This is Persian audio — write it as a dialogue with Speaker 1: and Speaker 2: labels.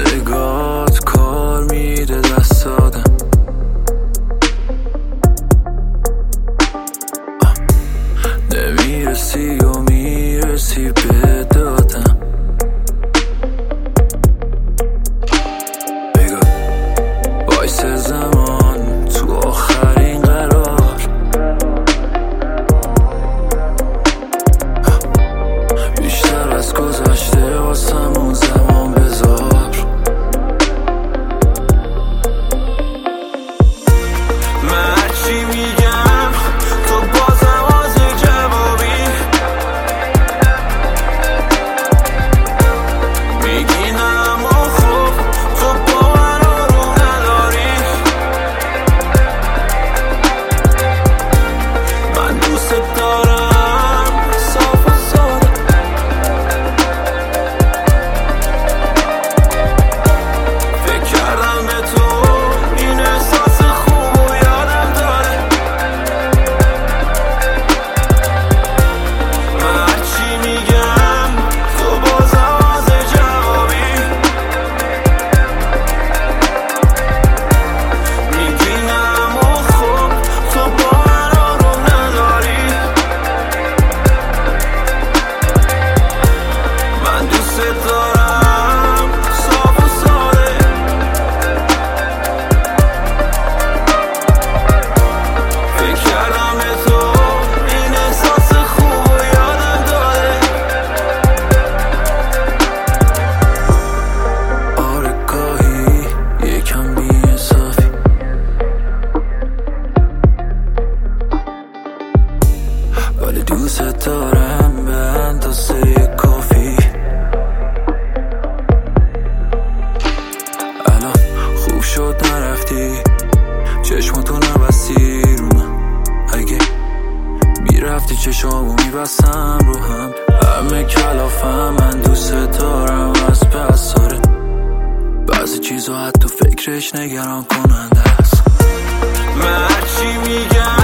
Speaker 1: نگات کار میده دست آدم. نمیرسی و میرسی به دادم. بگو وایس زمان تو آخرین قرار. بیشتر از گذشته واسمون زمان بذار. من هرچی میگم تو بازم از جوابی میگی نه اما خب تو با من آروم نداری. من دوست دارم صاف و ساده. فکر کردم به تو این احساس خوب و یادم داره. من هرچی میگم تو بازم از جوابی میگی نه اما خب تو با من آروم نداری. من دوست دارم صاف و ساده. فکر کردم به تو این احساس خوب و یادم داره. آره گاهی یکم بی‌انصافی ولی دوست دارم به اندازه کافی. الان خوب شد نرفتی چشماتو نبستی رو من. اگه میرفتی چشامو میبستم رو هم. همه کلافم من دوست دارم از پس آره. بعضی چیزا حتی فکرش نگران کننده است. من هرچی میگم